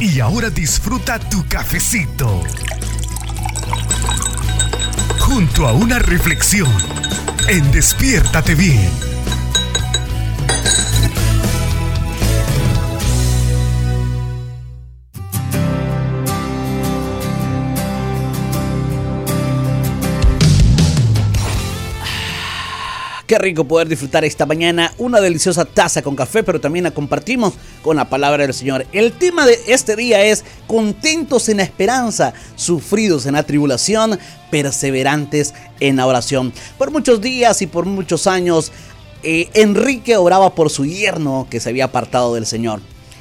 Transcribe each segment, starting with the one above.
Y ahora disfruta tu cafecito junto a una reflexión en Despiértate Bien. Qué rico poder disfrutar esta mañana una deliciosa taza con café, pero también la compartimos con la palabra del Señor. El tema de este día es contentos en la esperanza, sufridos en la tribulación, perseverantes en la oración. Por muchos días y por muchos años, Enrique oraba por su yerno que se había apartado del Señor.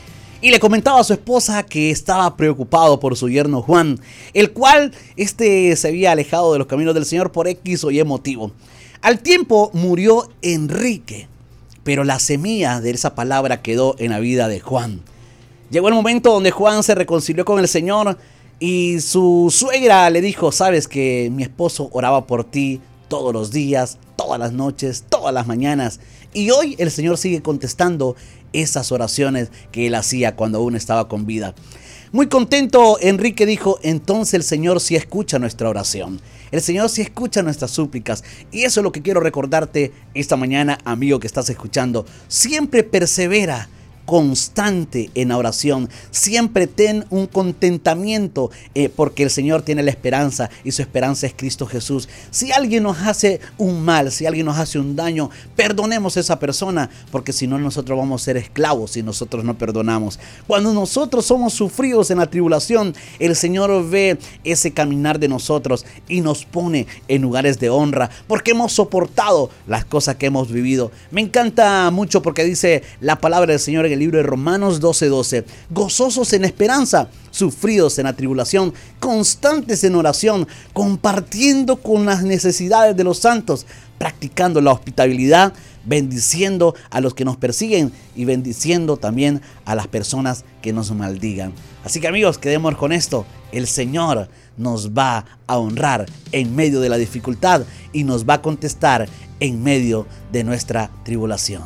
Y le comentaba a su esposa que estaba preocupado por su yerno Juan, el cual se había alejado de los caminos del Señor por X o Y motivo. Al tiempo murió Enrique, pero la semilla de esa palabra quedó en la vida de Juan. Llegó el momento donde Juan se reconcilió con el Señor y su suegra le dijo: sabes que mi esposo oraba por ti todos los días, todas las noches, todas las mañanas. Y hoy el Señor sigue contestando esas oraciones que él hacía cuando aún estaba con vida. Muy contento, Enrique dijo: entonces el Señor sí escucha nuestra oración. El Señor sí escucha nuestras súplicas. Y eso es lo que quiero recordarte esta mañana, amigo que estás escuchando. Siempre persevera constante en la oración. Siempre ten un contentamiento porque el Señor tiene la esperanza y su esperanza es Cristo Jesús. Si alguien nos hace un mal, si alguien nos hace un daño, perdonemos a esa persona, porque si no nosotros vamos a ser esclavos si nosotros no perdonamos. Cuando nosotros somos sufridos en la tribulación, el Señor ve ese caminar de nosotros y nos pone en lugares de honra porque hemos soportado las cosas que hemos vivido. Me encanta mucho porque dice la palabra del Señor en el libro de Romanos 12:12, gozosos en esperanza, sufridos en la tribulación, constantes en oración, compartiendo con las necesidades de los santos, practicando la hospitalidad, bendiciendo a los que nos persiguen y bendiciendo también a las personas que nos maldigan. Así que amigos, quedemos con esto. El Señor nos va a honrar en medio de la dificultad y nos va a contestar en medio de nuestra tribulación.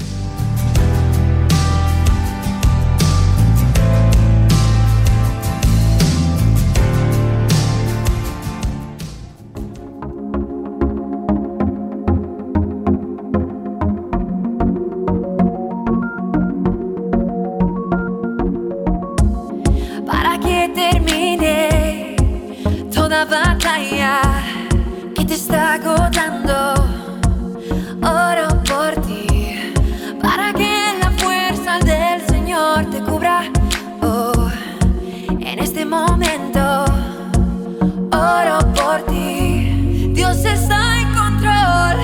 Batalla que te está agotando, oro por ti, para que la fuerza del Señor te cubra. Oh, en este momento, oro por ti. Dios está en control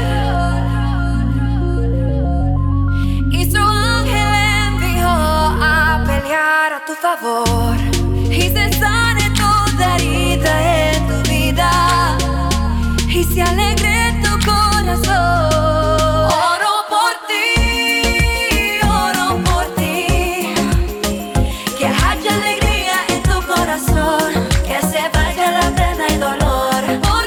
y su ángel envió a pelear a tu favor y se sane toda herida en tu vida y se alegre tu corazón. Oro por ti, que haya alegría en tu corazón, que se vaya la pena y dolor.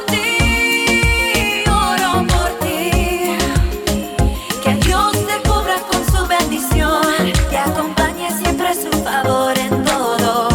Oro por ti, que Dios te cubra con su bendición, te acompañe siempre su favor en todo.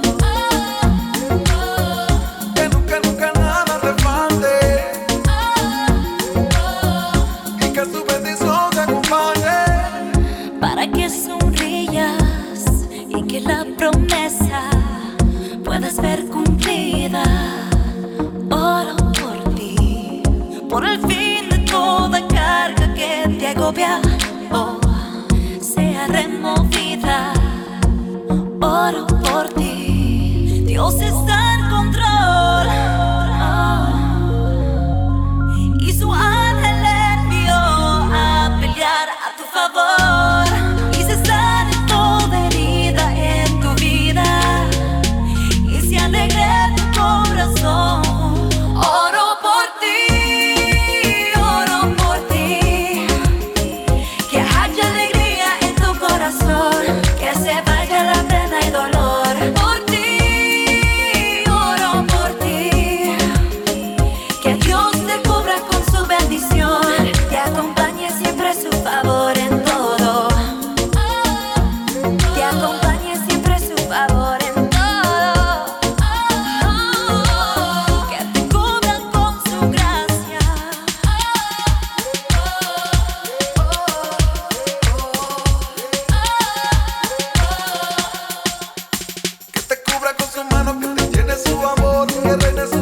La promesa puedas ver cumplida. Oro por ti, por el fin de toda carga que te agobia, oh, sea removida. Oro por ti, Dios está en control, oh, y su ángel envió a pelear a tu favor. Oro por ti, que haya alegría en tu corazón, que se vaya la pena y dolor. Oro por ti, que Dios te cubra con su bendición. que reina su